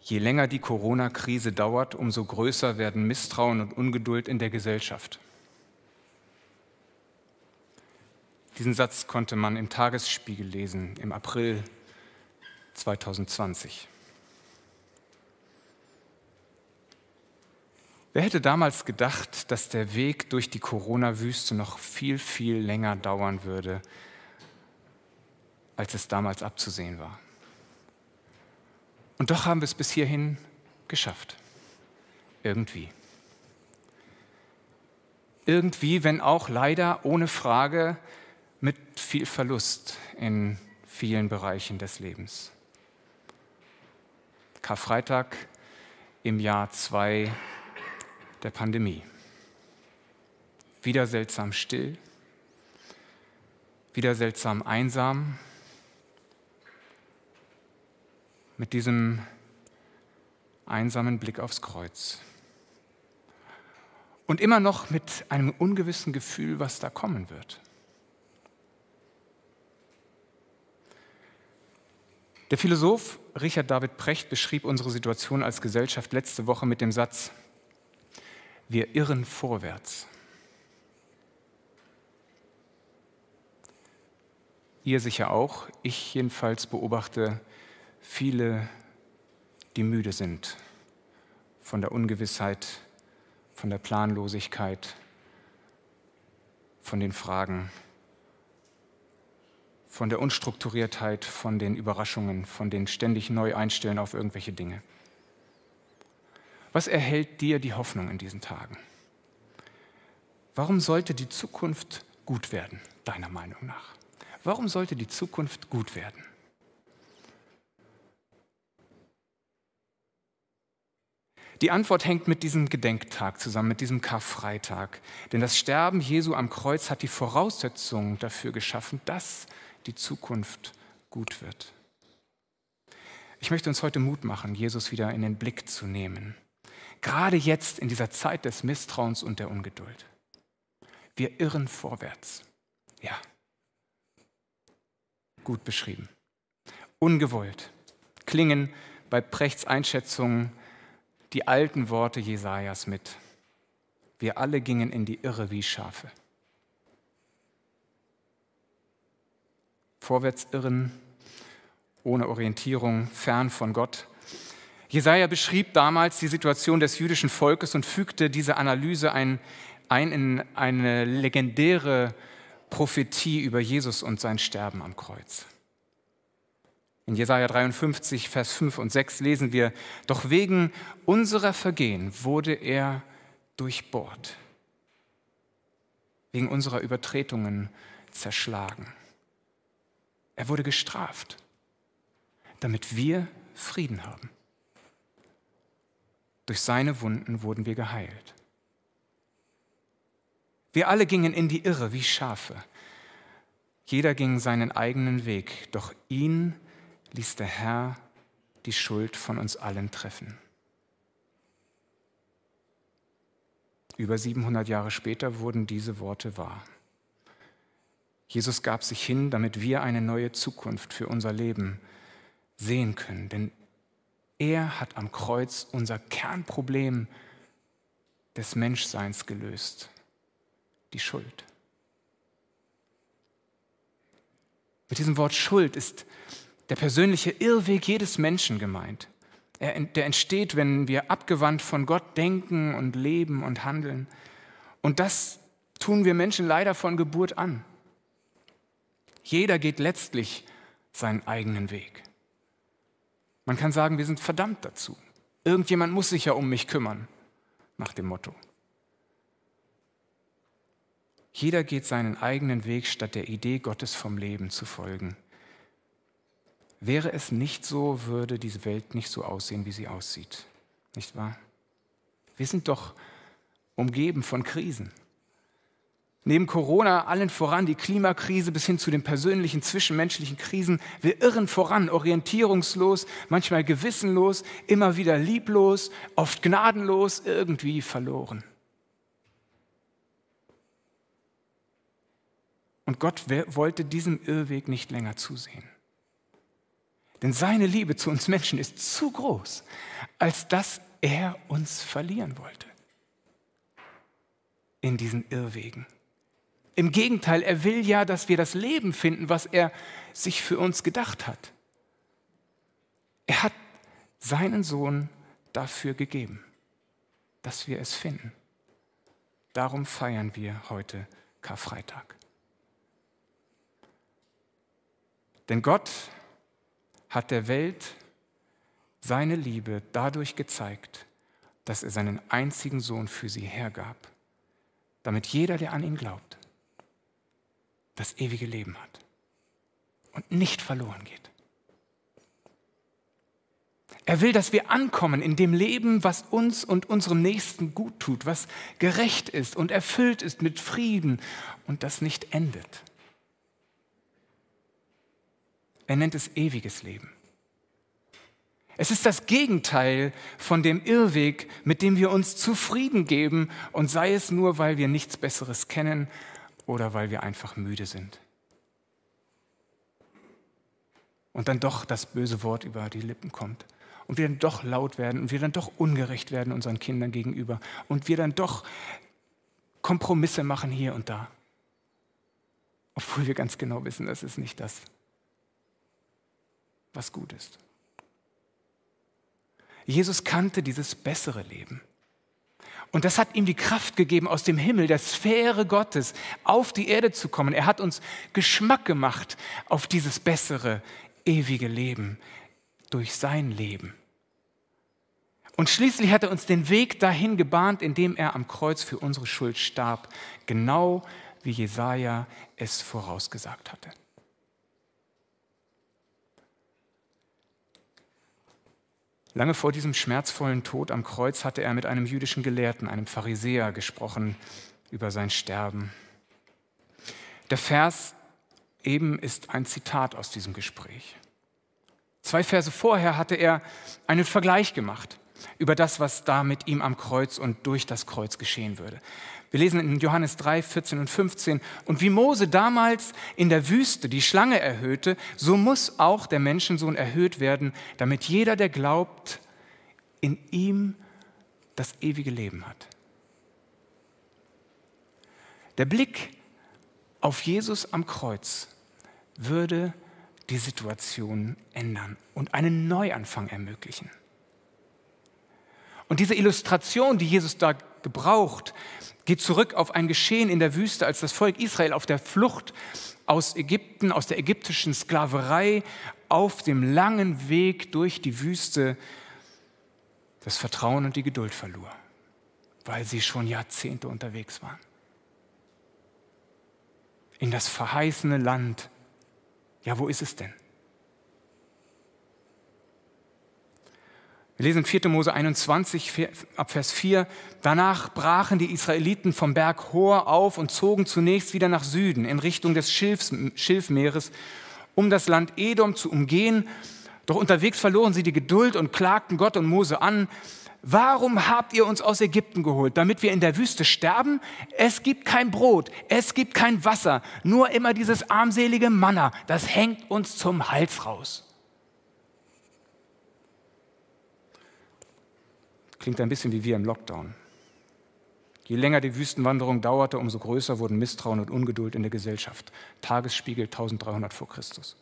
Je länger die Corona-Krise dauert, umso größer werden Misstrauen und Ungeduld in der Gesellschaft. Diesen Satz konnte man im Tagesspiegel lesen im April 2020. Wer hätte damals gedacht, dass der Weg durch die Corona-Wüste noch viel, viel länger dauern würde, als es damals abzusehen war? Und doch haben wir es bis hierhin geschafft. Irgendwie. Irgendwie, wenn auch leider ohne Frage mit viel Verlust in vielen Bereichen des Lebens. Karfreitag im Jahr 2 der Pandemie. Wieder seltsam still, wieder seltsam einsam, mit diesem einsamen Blick aufs Kreuz. Und immer noch mit einem ungewissen Gefühl, was da kommen wird. Der Philosoph Richard David Precht beschrieb unsere Situation als Gesellschaft letzte Woche mit dem Satz: Wir irren vorwärts. Ihr sicher auch, ich jedenfalls beobachte viele, die müde sind von der Ungewissheit, von der Planlosigkeit, von den Fragen, von der Unstrukturiertheit, von den Überraschungen, von den ständig Neueinstellen auf irgendwelche Dinge. Was erhält dir die Hoffnung in diesen Tagen? Warum sollte die Zukunft gut werden, deiner Meinung nach? Warum sollte die Zukunft gut werden? Die Antwort hängt mit diesem Gedenktag zusammen, mit diesem Karfreitag. Denn das Sterben Jesu am Kreuz hat die Voraussetzungen dafür geschaffen, dass die Zukunft gut wird. Ich möchte uns heute Mut machen, Jesus wieder in den Blick zu nehmen. Gerade jetzt in dieser Zeit des Misstrauens und der Ungeduld. Wir irren vorwärts. Ja, gut beschrieben. Ungewollt klingen bei Prechts Einschätzungen die alten Worte Jesajas mit. Wir alle gingen in die Irre wie Schafe. Vorwärts irren, ohne Orientierung, fern von Gott. Jesaja beschrieb damals die Situation des jüdischen Volkes und fügte diese Analyse ein in eine legendäre Prophetie über Jesus und sein Sterben am Kreuz. In Jesaja 53, Vers 5 und 6 lesen wir: Doch wegen unserer Vergehen wurde er durchbohrt, wegen unserer Übertretungen zerschlagen. Er wurde gestraft, damit wir Frieden haben. Durch seine Wunden wurden wir geheilt. Wir alle gingen in die Irre wie Schafe. Jeder ging seinen eigenen Weg, doch ihn ließ der Herr die Schuld von uns allen treffen. Über 700 Jahre später wurden diese Worte wahr. Jesus gab sich hin, damit wir eine neue Zukunft für unser Leben sehen können. Denn er hat am Kreuz unser Kernproblem des Menschseins gelöst, die Schuld. Mit diesem Wort Schuld ist der persönliche Irrweg jedes Menschen gemeint. Der entsteht, wenn wir abgewandt von Gott denken und leben und handeln. Und das tun wir Menschen leider von Geburt an. Jeder geht letztlich seinen eigenen Weg. Man kann sagen, wir sind verdammt dazu. Irgendjemand muss sich ja um mich kümmern, nach dem Motto. Jeder geht seinen eigenen Weg, statt der Idee Gottes vom Leben zu folgen. Wäre es nicht so, würde diese Welt nicht so aussehen, wie sie aussieht. Nicht wahr? Wir sind doch umgeben von Krisen. Neben Corona allen voran die Klimakrise bis hin zu den persönlichen, zwischenmenschlichen Krisen. Wir irren voran, orientierungslos, manchmal gewissenlos, immer wieder lieblos, oft gnadenlos, irgendwie verloren. Und Gott wollte diesem Irrweg nicht länger zusehen. Denn seine Liebe zu uns Menschen ist zu groß, als dass er uns verlieren wollte in diesen Irrwegen. Im Gegenteil, er will ja, dass wir das Leben finden, was er sich für uns gedacht hat. Er hat seinen Sohn dafür gegeben, dass wir es finden. Darum feiern wir heute Karfreitag. Denn Gott hat der Welt seine Liebe dadurch gezeigt, dass er seinen einzigen Sohn für sie hergab, damit jeder, der an ihn glaubt, das ewige Leben hat und nicht verloren geht. Er will, dass wir ankommen in dem Leben, was uns und unserem Nächsten gut tut, was gerecht ist und erfüllt ist mit Frieden und das nicht endet. Er nennt es ewiges Leben. Es ist das Gegenteil von dem Irrweg, mit dem wir uns zufrieden geben, und sei es nur, weil wir nichts Besseres kennen oder weil wir einfach müde sind. Und dann doch das böse Wort über die Lippen kommt. Und wir dann doch laut werden und wir dann doch ungerecht werden unseren Kindern gegenüber. Und wir dann doch Kompromisse machen hier und da. Obwohl wir ganz genau wissen, das ist nicht das, was gut ist. Jesus kannte dieses bessere Leben. Und das hat ihm die Kraft gegeben, aus dem Himmel, der Sphäre Gottes, auf die Erde zu kommen. Er hat uns Geschmack gemacht auf dieses bessere, ewige Leben durch sein Leben. Und schließlich hat er uns den Weg dahin gebahnt, indem er am Kreuz für unsere Schuld starb, genau wie Jesaja es vorausgesagt hatte. Lange vor diesem schmerzvollen Tod am Kreuz hatte er mit einem jüdischen Gelehrten, einem Pharisäer, gesprochen über sein Sterben. Der Vers eben ist ein Zitat aus diesem Gespräch. 2 Verse vorher hatte er einen Vergleich gemacht über das, was da mit ihm am Kreuz und durch das Kreuz geschehen würde. Wir lesen in Johannes 3, 14 und 15, und wie Mose damals in der Wüste die Schlange erhöhte, so muss auch der Menschensohn erhöht werden, damit jeder, der glaubt, in ihm das ewige Leben hat. Der Blick auf Jesus am Kreuz würde die Situation ändern und einen Neuanfang ermöglichen. Und diese Illustration, die Jesus da gebraucht, geht zurück auf ein Geschehen in der Wüste, als das Volk Israel auf der Flucht aus Ägypten, aus der ägyptischen Sklaverei, auf dem langen Weg durch die Wüste das Vertrauen und die Geduld verlor, weil sie schon Jahrzehnte unterwegs waren. In das verheißene Land. Ja, wo ist es denn? Wir lesen 4. Mose 21, ab Vers 4. Danach brachen die Israeliten vom Berg Hor auf und zogen zunächst wieder nach Süden, in Richtung des Schilfmeeres, um das Land Edom zu umgehen. Doch unterwegs verloren sie die Geduld und klagten Gott und Mose an: Warum habt ihr uns aus Ägypten geholt, damit wir in der Wüste sterben? Es gibt kein Brot, es gibt kein Wasser, nur immer dieses armselige Manna, das hängt uns zum Hals raus. Klingt ein bisschen wie wir im Lockdown. Je länger die Wüstenwanderung dauerte, umso größer wurden Misstrauen und Ungeduld in der Gesellschaft. Tagesspiegel 1300 vor Christus.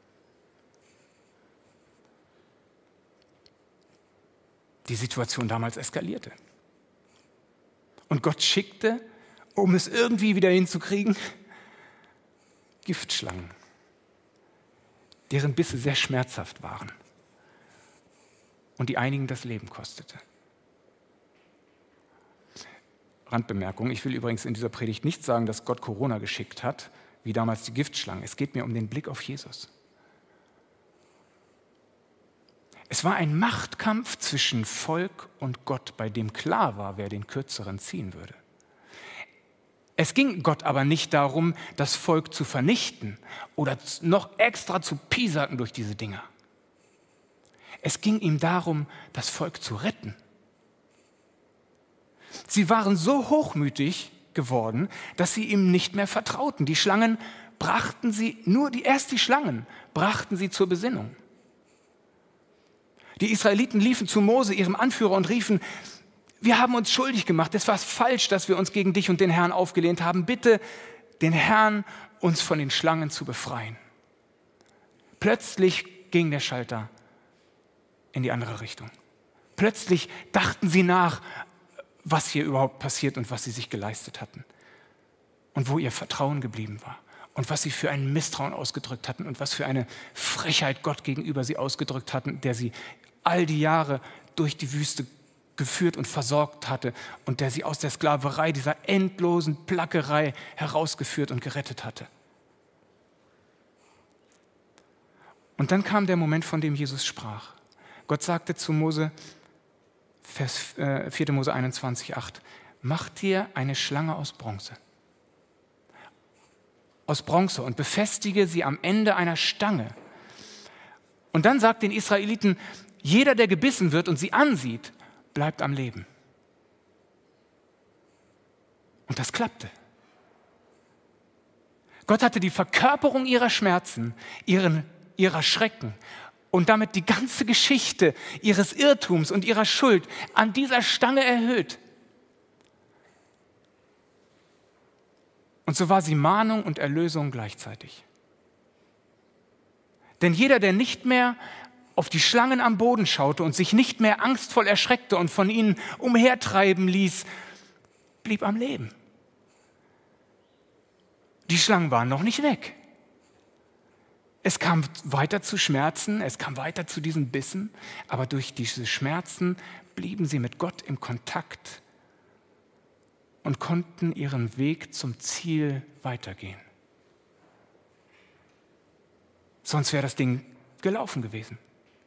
Die Situation damals eskalierte. Und Gott schickte, um es irgendwie wieder hinzukriegen, Giftschlangen, deren Bisse sehr schmerzhaft waren und die einigen das Leben kostete. Randbemerkung: Ich will übrigens in dieser Predigt nicht sagen, dass Gott Corona geschickt hat, wie damals die Giftschlangen. Es geht mir um den Blick auf Jesus. Es war ein Machtkampf zwischen Volk und Gott, bei dem klar war, wer den Kürzeren ziehen würde. Es ging Gott aber nicht darum, das Volk zu vernichten oder noch extra zu piesacken durch diese Dinger. Es ging ihm darum, das Volk zu retten. Sie waren so hochmütig geworden, dass sie ihm nicht mehr vertrauten. Die Schlangen brachten sie, nur die Schlangen brachten sie zur Besinnung. Die Israeliten liefen zu Mose, ihrem Anführer, und riefen: Wir haben uns schuldig gemacht. Es war falsch, dass wir uns gegen dich und den Herrn aufgelehnt haben. Bitte den Herrn, uns von den Schlangen zu befreien. Plötzlich ging der Schalter in die andere Richtung. Plötzlich dachten sie nach, was hier überhaupt passiert und was sie sich geleistet hatten. Und wo ihr Vertrauen geblieben war. Und was sie für ein Misstrauen ausgedrückt hatten und was für eine Frechheit Gott gegenüber sie ausgedrückt hatten, der sie all die Jahre durch die Wüste geführt und versorgt hatte und der sie aus der Sklaverei, dieser endlosen Plackerei herausgeführt und gerettet hatte. Und dann kam der Moment, von dem Jesus sprach. Gott sagte zu Mose, 4. Mose 21,8, mach dir eine Schlange aus Bronze. Aus Bronze und befestige sie am Ende einer Stange. Und dann sagt den Israeliten, jeder, der gebissen wird und sie ansieht, bleibt am Leben. Und das klappte. Gott hatte die Verkörperung ihrer Schmerzen, ihrer Schrecken und damit die ganze Geschichte ihres Irrtums und ihrer Schuld an dieser Stange erhöht. Und so war sie Mahnung und Erlösung gleichzeitig. Denn jeder, der nicht mehr auf die Schlangen am Boden schaute und sich nicht mehr angstvoll erschreckte und von ihnen umhertreiben ließ, blieb am Leben. Die Schlangen waren noch nicht weg. Es kam weiter zu Schmerzen, es kam weiter zu diesen Bissen, aber durch diese Schmerzen blieben sie mit Gott im Kontakt und konnten ihren Weg zum Ziel weitergehen. Sonst wäre das Ding gelaufen gewesen.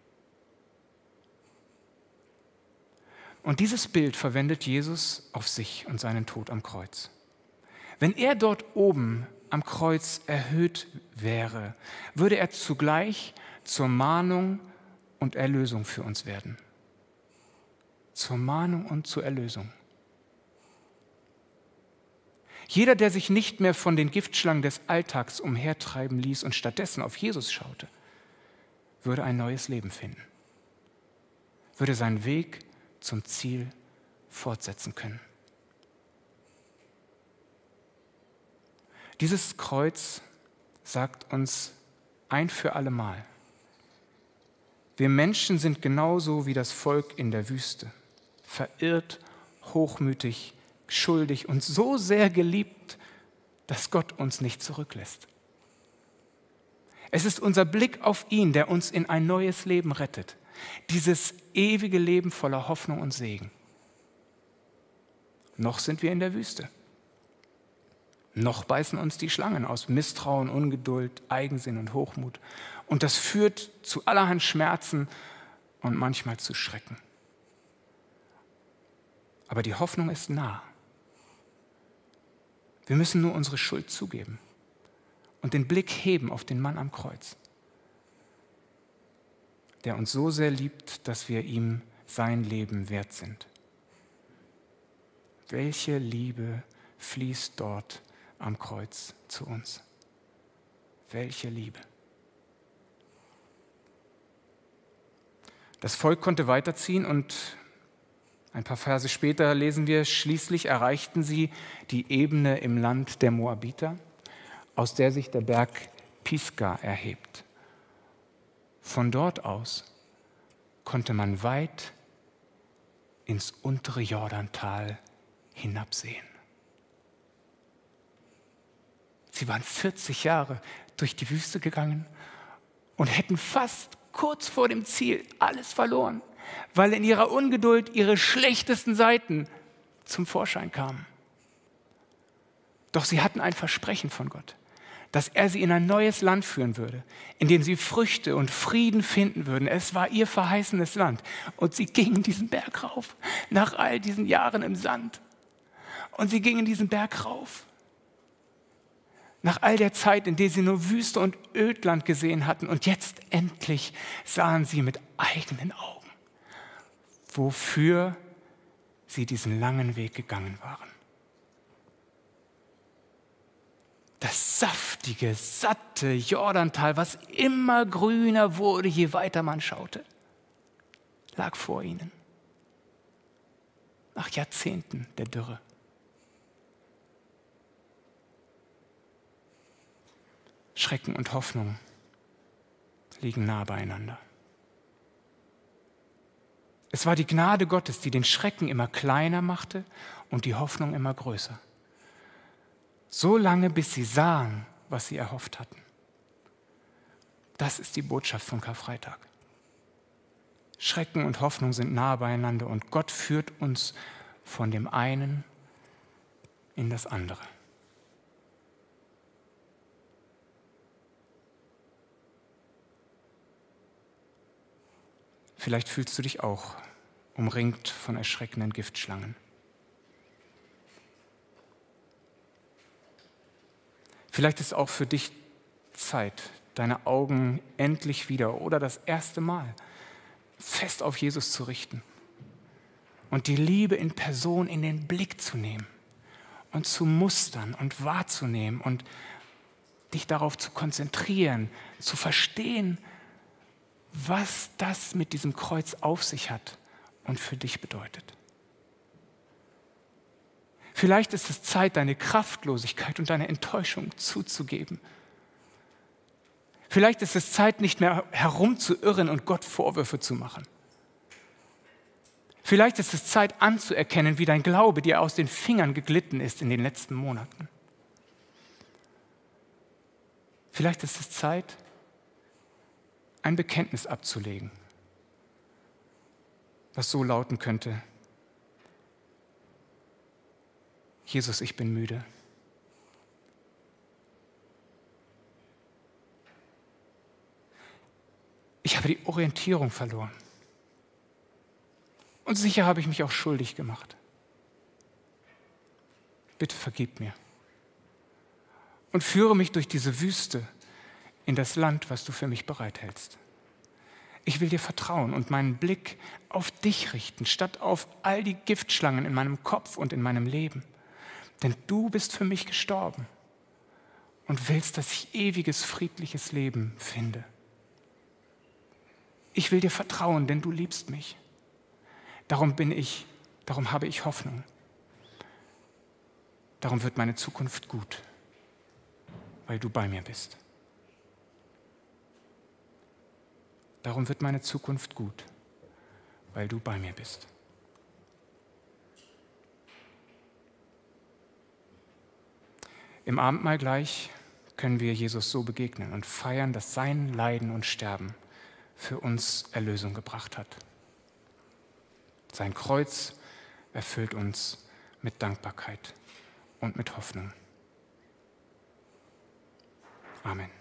Und dieses Bild verwendet Jesus auf sich und seinen Tod am Kreuz. Wenn er dort oben am Kreuz erhöht wäre, würde er zugleich zur Mahnung und Erlösung für uns werden. Zur Mahnung und zur Erlösung. Jeder, der sich nicht mehr von den Giftschlangen des Alltags umhertreiben ließ und stattdessen auf Jesus schaute, würde ein neues Leben finden, würde seinen Weg zum Ziel fortsetzen können. Dieses Kreuz sagt uns ein für allemal: Wir Menschen sind genauso wie das Volk in der Wüste, verirrt, hochmütig, schuldig und so sehr geliebt, dass Gott uns nicht zurücklässt. Es ist unser Blick auf ihn, der uns in ein neues Leben rettet. Dieses ewige Leben voller Hoffnung und Segen. Noch sind wir in der Wüste. Noch beißen uns die Schlangen aus Misstrauen, Ungeduld, Eigensinn und Hochmut. Und das führt zu allerhand Schmerzen und manchmal zu Schrecken. Aber die Hoffnung ist nah. Wir müssen nur unsere Schuld zugeben und den Blick heben auf den Mann am Kreuz, der uns so sehr liebt, dass wir ihm sein Leben wert sind. Welche Liebe fließt dort am Kreuz zu uns? Welche Liebe. Das Volk konnte weiterziehen und ein paar Verse später lesen wir, schließlich erreichten sie die Ebene im Land der Moabiter, aus der sich der Berg Pisga erhebt. Von dort aus konnte man weit ins untere Jordantal hinabsehen. Sie waren 40 Jahre durch die Wüste gegangen und hätten fast kurz vor dem Ziel alles verloren, weil in ihrer Ungeduld ihre schlechtesten Seiten zum Vorschein kamen. Doch sie hatten ein Versprechen von Gott, dass er sie in ein neues Land führen würde, in dem sie Früchte und Frieden finden würden. Es war ihr verheißenes Land. Und sie gingen diesen Berg rauf, nach all diesen Jahren im Sand. Und sie gingen diesen Berg rauf. Nach all der Zeit, in der sie nur Wüste und Ödland gesehen hatten. Und jetzt endlich sahen sie mit eigenen Augen, wofür sie diesen langen Weg gegangen waren. Das saftige, satte Jordantal, was immer grüner wurde, je weiter man schaute. lag vor ihnen. Nach Jahrzehnten der Dürre. Schrecken und Hoffnung liegen nah beieinander. Es war die Gnade Gottes, die den Schrecken immer kleiner machte und die Hoffnung immer größer. So lange, bis sie sahen, was sie erhofft hatten. Das ist die Botschaft von Karfreitag. Schrecken und Hoffnung sind nah beieinander und Gott führt uns von dem einen in das andere. Vielleicht fühlst du dich auch umringt von erschreckenden Giftschlangen. Vielleicht ist auch für dich Zeit, deine Augen endlich wieder oder das erste Mal fest auf Jesus zu richten und die Liebe in Person in den Blick zu nehmen und zu mustern und wahrzunehmen und dich darauf zu konzentrieren, zu verstehen, was das mit diesem Kreuz auf sich hat und für dich bedeutet. Vielleicht ist es Zeit, deine Kraftlosigkeit und deine Enttäuschung zuzugeben. Vielleicht ist es Zeit, nicht mehr herumzuirren und Gott Vorwürfe zu machen. Vielleicht ist es Zeit, anzuerkennen, wie dein Glaube dir aus den Fingern geglitten ist in den letzten Monaten. Vielleicht ist es Zeit, ein Bekenntnis abzulegen, was so lauten könnte: Jesus, ich bin müde. Ich habe die Orientierung verloren. Und sicher habe ich mich auch schuldig gemacht. Bitte vergib mir. Und führe mich durch diese Wüste in das Land, was du für mich bereithältst. Ich will dir vertrauen und meinen Blick auf dich richten, statt auf all die Giftschlangen in meinem Kopf und in meinem Leben. Denn du bist für mich gestorben und willst, dass ich ewiges, friedliches Leben finde. Ich will dir vertrauen, denn du liebst mich. Darum habe ich Hoffnung. Darum wird meine Zukunft gut, weil du bei mir bist. Darum wird meine Zukunft gut, weil du bei mir bist. Im Abendmahl gleich können wir Jesus so begegnen und feiern, dass sein Leiden und Sterben für uns Erlösung gebracht hat. Sein Kreuz erfüllt uns mit Dankbarkeit und mit Hoffnung. Amen.